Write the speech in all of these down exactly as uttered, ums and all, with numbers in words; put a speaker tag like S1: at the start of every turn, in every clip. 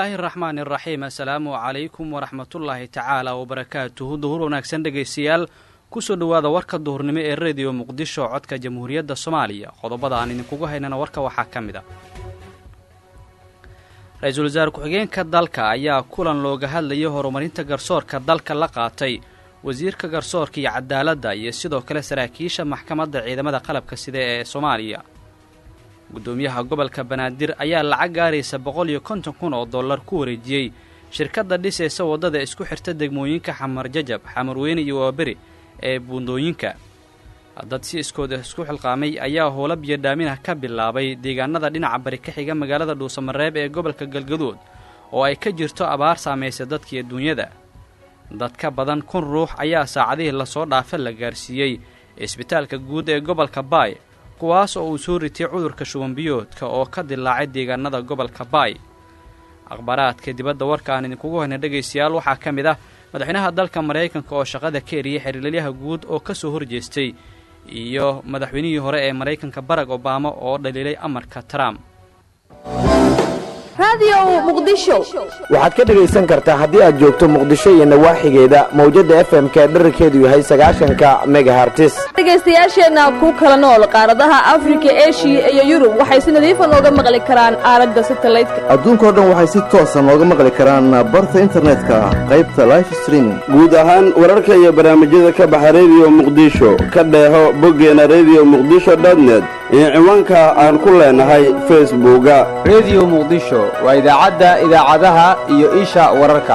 S1: bismillaahi raxmaani raxiim assalaamu calaykum waraxmatullaahi tacaala wabarakaatuhu duhur wanaagsan dhegaystayaal kusoo dhowaada warka duhurnimo ee rediyo muqdisho codka jamhuuriyadda soomaaliya qodobada aan idinkugu haynana warka waxaa ka mid a ra-iisul wasaare ku-xigeenka dalka ayaa kulan looga hadlayay horumarinta garsoorka dalka la qaatay wasiirka garsoorka iyo cadaaladda iyo sidoo kale saraakiisha maxkamadda ciidamada qalabka sida ee soomaaliya gudoomiyaha gobolka banaadir ayaa lacag gaaraysa boqol iyo konton kun oo dollar ku wareejiyey shirkadda dhisaysa waddada isku xirta degmooyinka xamar jajab xamarweyne iyo waaberi ee buundooyinka dad si iskooda isku xilqaamay ayaa howlo biyodhaaminah ka bilaabay deegaanada dhinaca bari ka xiga magaalada dhuusamareeb ee gobolka galgaduud oo ay ka jirto abaar saamaysa dadkii adduunyada dad ka badan kun ruux ayaa saacadihii lasoo dhaafa la gaarsiiyey isbitaalka guud ee gobolka baay kuwaas oo uu soo ritay cudurka shubanbiyoodka oo ka dilaacay deegaanada gobolka baay akhbaaraadka dibadda warka aan idinkugu hayna dhegaystayaal waxaa ka mid ah madaxweynaha dalka maraykanka oo shaqada ka eriyey xiriirlyaha guud oo ka soo horjeestay iyo madaxweynihii hore ee maraykanka barack obama oo dhaliilay amarka trump
S2: waxaad ka dhegaysan kartaa haddii aad joogto muqdisho iyo nawaaxigeeda mawjadda f m-ka dherarkeedu yahay sagaashanka megahartis
S3: dhegaystayaasheenna ku kala nool qaaradaha afrika eshiya iyo yurub waxay si nadiifa nooga maqli karaan aalada satalaydka
S4: adduunkao dhan waxay si toosa nooga maqli karaan barta internetka qaybta life streaming
S5: guud ahaan wararka iyo barnaamijyada ka baxa rediyo muqdisho ka dheeho boggeena rediyo muqdisho dotnet iyo ciwaanka aan ku leenahay facebooka
S6: rediyo muqdisho waa idaacadda idaacadaha iyo isha wararka.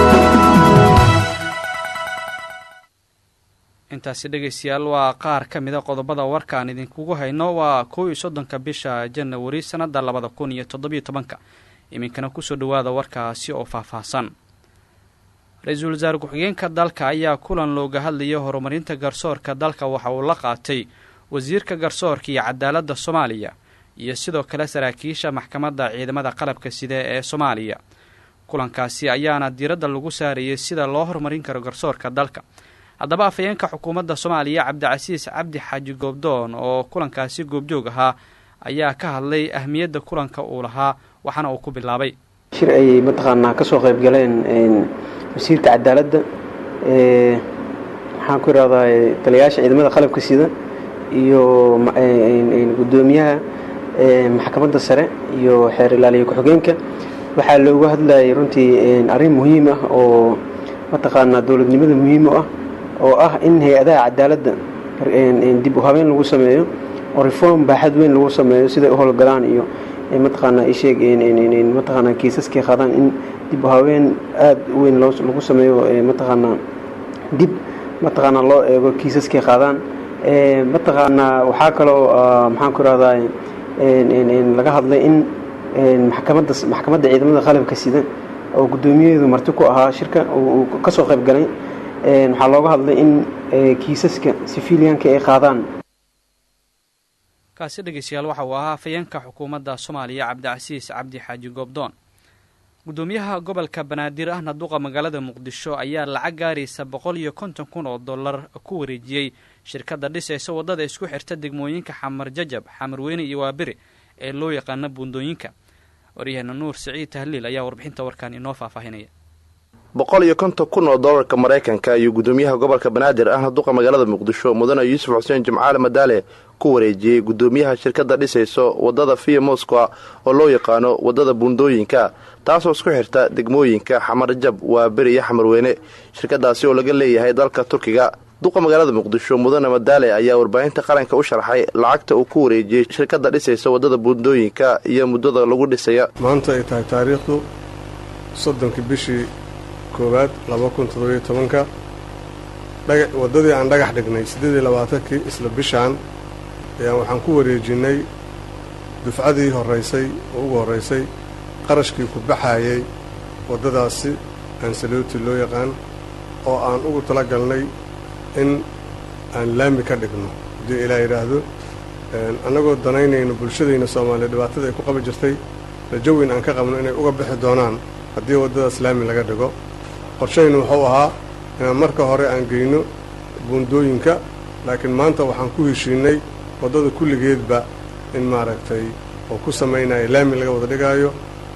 S1: intaasi dhegaystayaal waa qaar ka mida qodobada warkaan idinkugu hayno waa kow iyo soddonka bisha janawari sannadda labada kun iyo toddobiyo tobanka iminkana kusoo dhowaada warkaasi oo faahfaahsan ra-iisul wasaare ku-xigeenka dalka ayaa kulan looga hadlayay horumarinta garsoorka dalka waxa uu la qaatay wasiirka garsoorka iyo cadaaladda soomaaliya iyo sidoo kale saraakiisha maxkamadda ciidamada qalabka sida ee soomaaliya kulankaasi ayaana diiradda lagu saarayay sida loo horumarin karo garsoorka dalka haddaba afhayeenka xukuumadda soomaaliya cabdicasiis cabdi xaaji goobdoon oo kulankaasi goobjoog ahaa ayaa ka hadlay ahmiyadda kulanka uu lahaa waxaana uu ku bilaabay
S7: shir ay mataqaanaa ka soo qayb galeen wasiirka cadaaladda maxaan ku idhahdaa taliyayaasha ciidamada qalabka sida iyo gudoomiyaha maxkamadda sare iyo xeer ilaaliye ku-xigeenka waxaa looga hadlayay runtii arrin muhiim ah oo mataqaanaa dowladnimada muhiim u ah oo ah in hay-adaha cadaaladda dib u habeen lagu sameeyo oo reform baaxad weyn lagu sameeyo siday u howlgalaan iyo mataqaanaa isheeg mataqaanaa kiisaskay qaadaan in dib u habeen aad u weyn lagu sameeyo mataqaanaa dib mataqaanaa loo eego kiisaskay qaadaan mataqaanaa waxaa kaloo maxaan ku rahdaa laga hadlay in maxkamadda maxkamadda ciidamada qalabka sida oo guddoomiyaheedu marti ku ahaa shirka uu ka soo qayb galay waxaa looga hadlay in kiisaska sifiliyanka ay qaadaan
S1: kaasi dhegaystayaal waxa uu ahaa afhayeenka xukuumadda soomaaliya cabdicasiis cabdi xaaji goobdoon gudoomiyaha gobolka banaadir ahna duqa magaalada muqdisho ayaa lacag gaaraysa boqol iyo konton kun oo dollar ku wareejiyey shirkadda dhisaysa waddada isku xirta degmooyinka xamar jajab xamarweyne iyo waaberi ee loo yaqaano buundooyinka waryaheena nuur siciid tahliil ayaa warbixinta warkaan inoo faahfaahinaya
S8: boqol iyo konton kun oo dollarka maraykanka ayuu gudoomiyaha gobolka banaadir ahna duqa magaalada muqdisho mudane yuusuf xuseen jimcaale madaale ku wareejiyey gudoomiyaha shirkadda dhisayso waddada via moscow oo loo yaqaano waddada buundooyinka taasoo isku xirta degmooyinka xamarjab waaberi iyo xamarweyne shirkadaasi oo laga leeyahay dalka turkiga duqa magaalada muqdisho mudane madaale ayaa warbaahinta qaranka u sharxay lacagta uu ku wareejiyey shirkadda dhisaysa waddada buundooyinka iyo muddada lagu dhisaya
S9: maanta ay tahay taariikhdu soddonkii bishii koowaad laba kun toddobiyo tobanka waddadii aan dhagax dhignay siddeed iyo labaatankii isla bishaan ayaan waxaan ku wareejinnay dufcadii horraysay oo ugu horraysay qarashkii ku baxaayay waddadaasi aansalooti loo yaqaan oo aan ugu tala galnay in aan laami ka dhigno haddii ilaa yidhaahdo annagoo danaynayno bulshadayna soomaaliya dhibaatada ay ku qabi jirtay rajaweyn aan ka qabno inay uga bixi doonaan haddii waddadaas laami laga dhigo qorshaynu wuxuu ahaa inaan marka hore aan geyno buundooyinka laakiin maanta waxaan ku heshiinay waddada kulligeedba in maaragtay oo ku samaynaya laami laga wada dhigaayo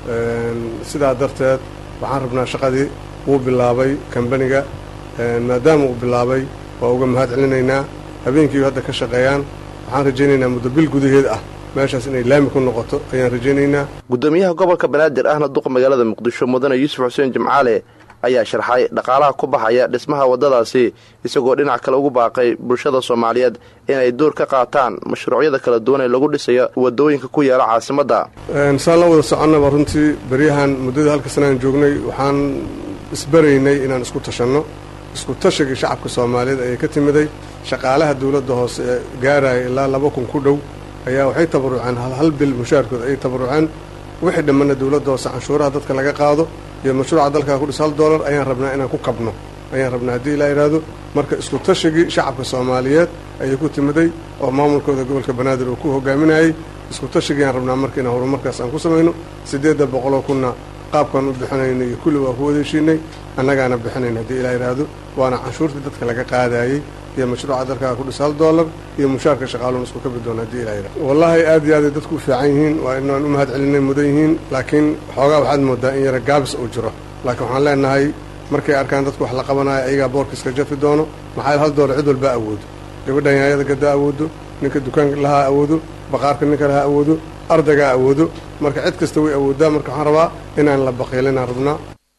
S9: sidaa darteed waxaan rabnaa shaqadii wuu bilaabay kambaniga maadaama uu bilaabay waa uga mahad celinaynaa habeenkii hadda ka shaqeeyaan waxaan rajaynaynaa muddo bil gudaheed ah meeshaas inay laami ku noqoto ayaan rajaynaynaa.
S8: gudoomiyaha gobolka banaadir ahna duqa magaalada muqdisho mudane yuusuf xuseen jimcaale ayaa sharxay dhaqaalaha ku baxaya dhismaha waddadaasi isagoo dhinac kale ugu baaqay bulshada soomaaliyeed inay door ka qaataan mashruucyada kala duwan ee lagu dhisayo waddooyinka ku yaala caasimadda.
S9: saan la wada soconnaba runtii beryahan muddada halka sanaan joognay waxaan isbaraynay inaan isku tashanno isku tashigii shacabka soomaaliyeed ayay ka timiday shaqaalaha dawladda hoose ee gaaraya ilaa laba kun ku dhow ayaa waxay tabaruceen hal hal bil mushaarkooda ayay tabaruceen wixii dhammanna dawladda hoose canshuuraha dadka laga qaado iyo mashruuca dalkaa ku dhis hal doolar ayaan rabnaa inaan ku kabno ayaan rabnaa haddii ilaa idhaahdo marka isku tashigii shacabka soomaaliyeed ayay ku timiday oo maamulkooda gobolka banaadir uu ku hogaaminayay isku tashigii aan rabnaa marka inaan horumarkaas aan ku samayno siddeedda boqoloo kunna qaabkaan u bixinayno iyo kulli waa ku wadeeshiinay annagaana bixinayn haddii ilaa idhaahdo waana canshuurtii dadka laga qaadaayey iyo mashruuca dalkaa ku dhis hal doolar iyo mushaarka shaqaaluun isku kabi doona haddii ilaa idhaahdo wallaahi aad iyo aaday dadku u fiican yihiin waa inaan u mahad celinay mudan yihiin laakiin xoogaa waxaad moodaa in yara gaabis uu jiro laakiin waxaan leenahay markay arkaan dadku wax la qabanayo ayagaa boorkiiska jafi doono maxaa hal doolar cid walbaa awoodo gabadhan yaayada gaddaa awoodo ninka dukaanka lahaa awoodo baqaarka ninka lahaa awoodo ardaygaa awoodo marka cid kasta way awoodaa marka waxaan rabaa inaan la baqiilinaan rabnaa.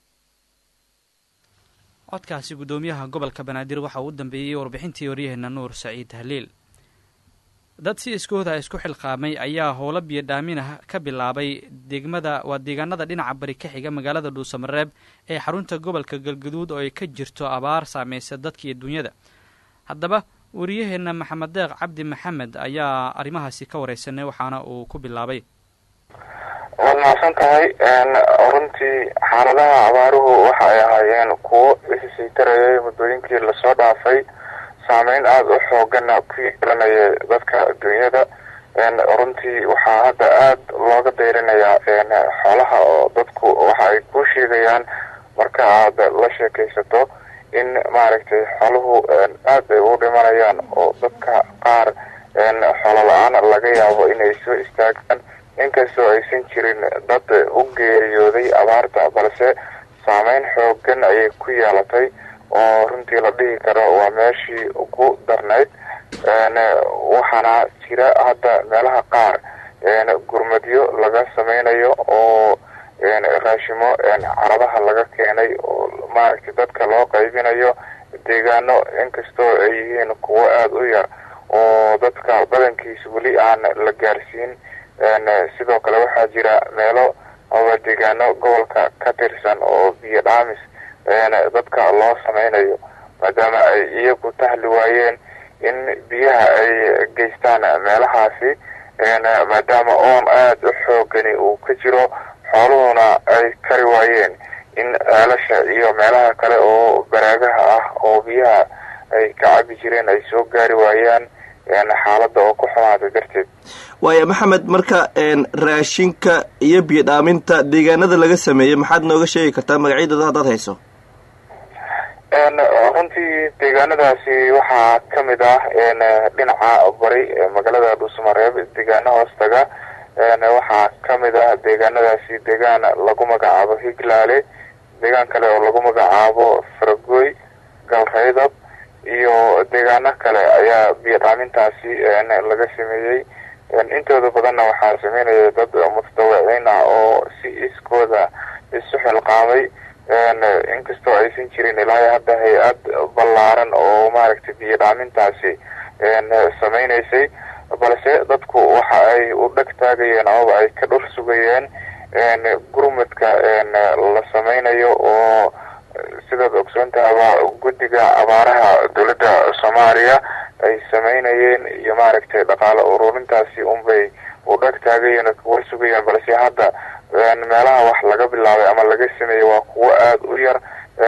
S1: codkaasi gudoomiyaha gobolka banaadir waxa uu u dambeeyey warbixintii waryaheena nuur saciid haliil. dad si iskooda isku xilqaamay ayaa howlo biyo dhaaminah ka bilaabay degmada waa deegaanada dhinaca bari ka xiga magaalada dhuusamareeb ee xarunta gobolka galgaduud oo ay ka jirto abaar saamaysa dadka iyo dunyada. haddaba waryaheena maxamed deeq cabdi maxamed ayaa arrimahaasi ka wareysanay waxaana uu ku bilaabay.
S10: waad mahadsan tahay runtii xaaladaha abaaruhu waxa ay ahaayeen kuwo isisii tarayay muddooyinkii lasoo dhaafay saameyn aada u xoogana ku yeelanaya dadka dunyada. runtii waxaa hadda aada looga dayrinayaa xoolaha oo dadku waxa ay ku sheegayaan marka aad la sheekaysato in maaragtay xooluhu aad ay u dhimanayaan oo dadka qaar xoolo la-aan laga yaabo inay soo istaagaan inkastoo aysan jirin dad u geeriyooday abaarta balse saameyn xoogan ayay ku yeelatay oo runtii la dhihi karo waa meeshii ugu darnayd. waxaana jira hadda meelaha qaar gurmadyo laga samaynayo oo raashimo caradaha laga keenay oo maaragtay dadka loo qaybinayo deegaano inkastoo ay yihiin kuwo aada u yar oo dadka badankiisa weli aan la gaarsiin. sidoo kale waxaa jira meelo ama deegaano gobolka ka tirsan oo biyo dhaamis dadka loo samaynayo maadaama ay iyagu tahli waayeen in biyaha ay geystaan meelahaasi maadaama oon aada u xoogani uu ka jiro xooluhuna ay kari waayeen in ceelasha iyo meelaha kale oo baraagaha ah oo biyaha ay ka cabi jireen ay soo gaari waayaan xaaladda oo ku xumaada darteed.
S11: waaya maxamed marka raashinka iyo biyo dhaaminta deegaanada laga sameeyey maxaad nooga sheegi kartaa magacyadooda haddaad hayso?
S10: runtii deegaanadaasi waxaa ka mid ah dhinaca bari magaalada dhuusamareeb deegaano hoostaga waxaa ka mid ah deegaanadaasi deegaan lagu magacaabo higlaale, deegaan kale oo lagu magacaabo faragoy, galraydab iyo deegaano kale ayaa biyo dhaamintaasi laga sameeyey. intooda badanna waxaa sameynaya dad mutadawiciin ah oo si iskooda isu xilqaamay inkastoo aysan jirin ilaa hadda hay-ad ballaaran oo maaragtay biyo dhaamintaasi samaynaysay balse dadku waxa ay u dheg taagayeen amaba ay ka dhor sugayeen gurmadka la samaynayo oo sidaad ogsoontaaba guddiga abaaraha dowladda soomaaliya ay samaynayeen iyo maaragtay dhaqaale ururintaasi unbay u dheg taagayeen oo kuwa sugayeen balse hadda meelaha wax laga bilaabay ama laga sameeyey waa kuwo aada u yar.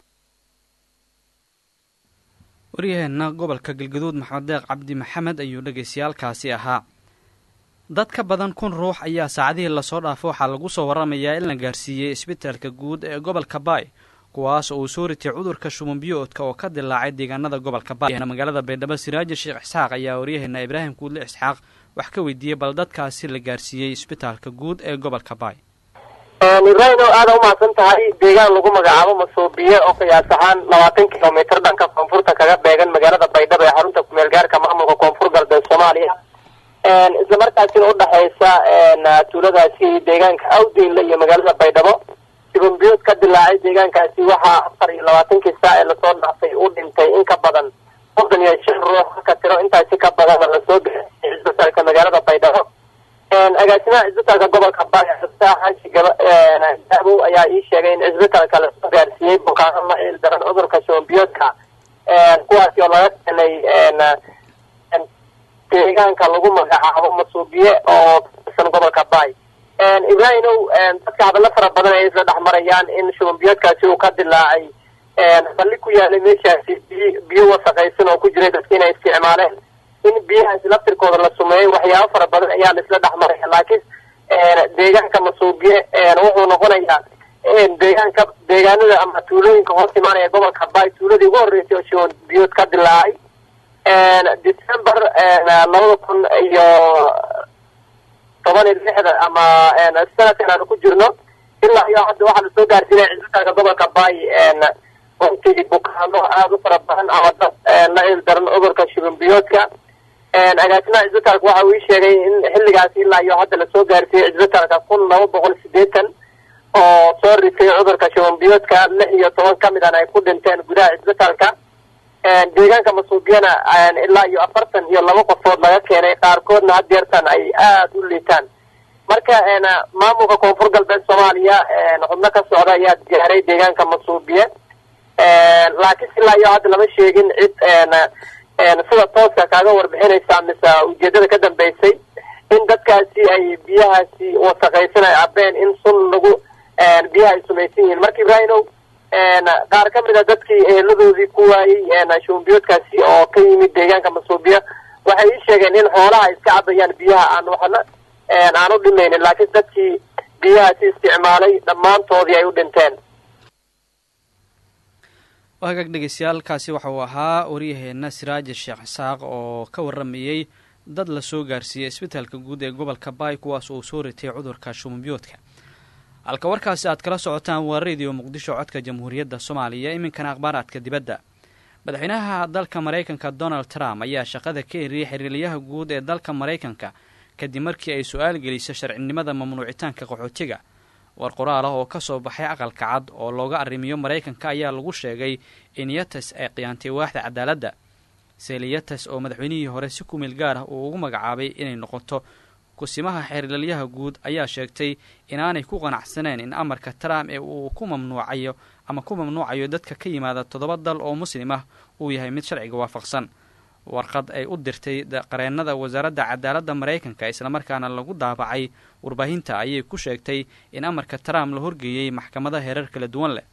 S1: waryaheena gobolka galgaduud maxamed deeq cabdi maxamed ayuu dhegaystayaalkaasi ahaa. dad ka badan kun ruux ayaa saacadihii lasoo dhaafo waxaa lagu soo waramayaa in la gaarsiiyey isbitaalka guud ee gobolka baay kuwaas oo uu soo ritay cudurka shuban biyoodka oo ka dilaacay deegaanada gobolka baay. magaalada baydhabo siraaji sheekh isxaaq ayaa waryaheena ibraahim kuudle isxaaq wax ka weydiiyey bal dadkaasi la gaarsiiyey isbitaalka guud ee gobolka baay.
S12: ibrahino aada u mahadsan tahay. deegaan lagu magacaabo Masuubiye oo qiyaas ahaan labaatan kilomitir dhanka koonfurta kaga beegan magaalada Baydhabo ee xarunta kumeel gaarka maamulka koonfur galbeed Soomaaliya, isla markaasina u dhaxaysa tuuladaasi deegaanka Awdiinle iyo magaalada Baydhabo. shuban biyood ka dilaacay deegaankaasi waxaa afar iyo labaatankii saac ee lasoo dhaafay u dhintay in ka badan soddon iyo shan ruux, ka tiro intaasi ka badan lasoo bixiyay isbitaalka magaalada Baydhabo. agaasimaha isbitaalka gobolka Xaaji Gaabo ayaa ii sheegay in isbitaalka la soo gaarsiiyey bukaano la ildaran cudurka shuban biyoodka, kuwaasi oo laga keenay deegaanka lagu magacaabo Masuubiye oo katirsan gobolka Baay. ibrahinow dadka hadallo fara badan ay isla dhex marayaan in shuban biyoodkaasi uu ka dilaacay balli ku yaalay meeshaasi biyo wasaqaysan oo ku jiray dadka inay isticmaaleen, in biyahaasi laftirkooda la sumeeyey. waxyaabo fara badan ayaa la isla dhex maraya, laakiin deegaanka Masuubiye wuxuu noqonayaa deegaanka deegaanada ama tuulooyinka hoos imaanaya gobolka Baay tuuladii ugu horreysay oo shuban biyood ka dilaacay December labada kun iyo toban iyo lixda ama sanadkan aanu ku jirno. ilaa iyo hadda waxaa lasoo gaarsiinaya isbitaalka gobolka Baay runtii bukaano aada u fara badan ama dad la ildaran cudurka shuban biyoodka. agaasimaha isbitaalka waxa uu ii sheegay in xilligaasi ilaa iyo hadda lasoo gaarsiiyey isbitaalka kun laba boqol sideetan oo soo ritay cudurka shuban biyoodka, lix iyo toban ka mid an ay ku dhinteen gudaha isbitaalka. deegaanka Masuubiyana ilaa iyo afartan iyo laba qofood laga keenay, qaarkoodna hadeertan ay aada u liitaan. marka maamulka koonfur galbeed Soomaaliya xubno ka socda ayaa gaaray deegaanka Masuubiye, laakiin ilaa iyo hadda lama sheegin cid sida tooska kaaga warbixinaysa mise ujeedada ka dambeysay in dadkaasi ay biyahaasi wasaqaysan ay cabeen in sun lagu biyaha ay sumaysan yihiin. marka ibrahinow qaar ka mid a dadkii eeladoodii ku waayey shuban biyoodkaasi oo ka yimid deegaanka Masuubiye waxay ii sheegeen in xoolaha iska cabayaan biyaha aan waxna aan u dhimaynin, laakiin dadkii biyahaasi isticmaalay dhammaantoodii ay u dhinteen.
S1: hagaag dhegeystayaal, kaasi waxa uu ahaa waryaheena Siraaji Sheekh Isaaq oo ka waramayey dad la soo gaarsiiyey isbitaalka guud ee gobolka Baay kuwaas oo soo ritay cudurka shuban biyoodka. halka warkaasi aad kala socotaan waa Radio Muqdisho codka Jamhuuriyadda Soomaaliya. iminkana akhbaaraadka dibadda. madaxweynaha dalka Mareykanka Donald Trump ayaa shaqada ka eriyay xiriiryaha guud ee dalka Mareykanka kadib markii ay su'aal gelisay sharcinimada mamnuucitaanka qaxootiga. war qoraal ah oo ka soo baxay aqalka cad oo looga arrimiyo Mareykanka ayaa lagu sheegay in Yates ay qiyaantay waaxda cadaaladda. Sally Yates oo madaxweynihii hore si ku meel gaar ah uu ugu magacaabay inay noqoto kusimaha xiriiryaha guud ayaa sheegtay inaanay ku qanacsaneen in amarka Trump ee uu ku mamnuucayo ama ku mamnuucayo dadka ka yimaada toddoba dal oo muslim ah uu yahay mid sharciga waafaqsan. warqad ay u dirtay qareennada wasaaradda cadaaladda Mareykanka isla markaana lagu daabacay warbaahinta ayay ku sheegtay in amarka Trump la horgeeyay maxkamadaha heerar kala duwan leh.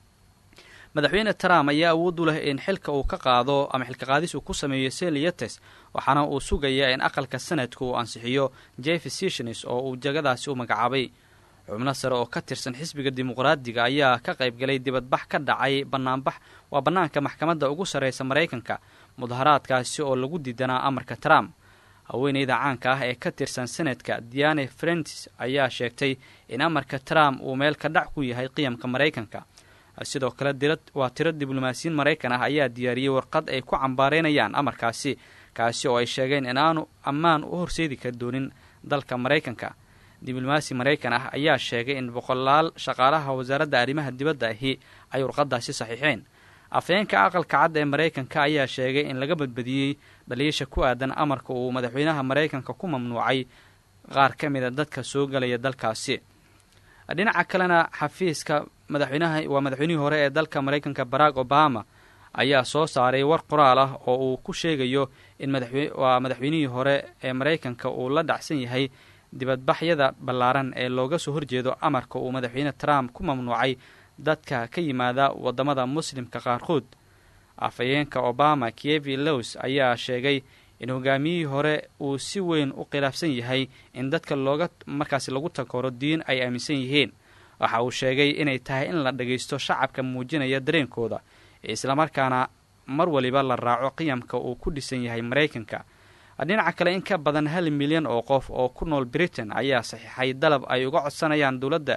S1: madaxweyne Trump ayaa awood u leh in xilka uu ka qaado ama xilka qaadis uu ku sameeyo Sally Yates, waxaana uu sugayaa in aqalka sanadku uu ansixiyo Jeff Sessions oo uu jagadaasi u magacaabay. xubno sare oo ka tirsan xisbiga dimuqraadiga ayaa ka qayb galay dibadbax ka dhacay banaanbax waa banaanka maxkamadda ugu sareysa Mareykanka. mudaharaadkaasi oo lagu diidanaa amarka Trump. haweeneyda caanka ah ee ka tirsan sanadka Dianne Feinstein ayaa sheegtay in amarka Trump uu meel ka dhac ku yahay qiyamka Mareykanka. sidoo kale dirad waa tiro diblomaasiyiin Mareykan ah ayaa diyaariyey warqad ay ku cambaareynayaan amarkaasi, kaasi oo ay sheegeen in aanu ammaan u horseedi kar doonin dalka Mareykanka. diblomaasi Mareykan ah ayaa sheegay in boqolaal shaqaalaha wasaaradda arrimaha dibadda ahi ay warqadaasi saxiixeen. afhayeenka aqalka cad ee Mareykanka ayaa sheegay in laga badbadiyey dhaliisha ku aadan amarka uu madaxweynaha Mareykanka ku mamnuucay qaar ka mid a dadka soo galaya dalkaasi. dhinaca kalena xafiiska madaxweynaha waa madaxweynihii hore ee dalka Mareykanka Barack Obama ayaa soo saaray war qoraal ah oo uu ku sheegayo in madaxweyne waa madaxweynihii hore ee Mareykanka uu la dhacsan yahay dibadbaxyada ballaaran ee looga soo horjeedo amarka uu madaxweyne Trump ku mamnuucay dadka ka yimaada wadamada muslimka qaarkood. afhayeenka Obama Kevin Lewis ayaa sheegay in hogaamiyihii hore uu si weyn u khilaafsan yahay in dadka looga markaasi lagu takoro diin ay aaminsan yihiin. waxa uu sheegay inay tahay in la dhagaysto shacabka muujinaya dareenkooda isla markaana mar waliba la raaco qiyamka uu ku dhisan yahay Mareykanka. dhinaca kale in ka badan hal milyan oo qof oo ku nool Britain ayaa saxiixay dalab ay uga codsanayaan dowladda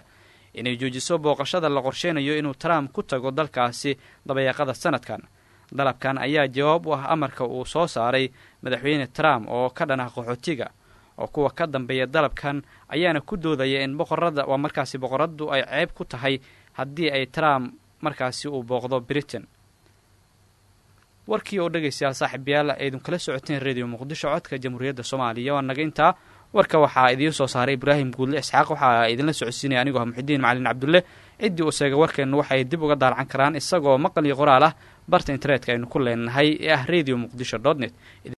S1: inay joojiso booqashada la qorsheynayo inuu trump ku tago dalkaasi dabayaaqada sanadkan. dalabkan ayaa jawaab u ah amarka uu soo saaray madaxweyne trump oo ka dhan ah qaxootiga, oo kuwa ka dambeeya dalabkan ayaana ku doodaya in boqorada waa markaasi boqoradu ay ceeb ku tahay haddii ay Trump markaasi uu booqdo Britain. warkii oo dhageystayaal saaxiibayaal aydun kala socoteen radio Muqdisho codka Jamhuuriyadda Soomaaliya waa naga intaa. warka waxaa idiin soo saaray Ibraahim Guudle Isxaaq, waxaa idinla socodsiinay anigoo Muxudiin Macalin Cabdulle. ciddii uu sheegay warkeenu waxay dib uga daalcan karaan isagoo maqal iyo qoraal ah barta internetka aynu ku leenahay ee ah radio muqdisho dot net.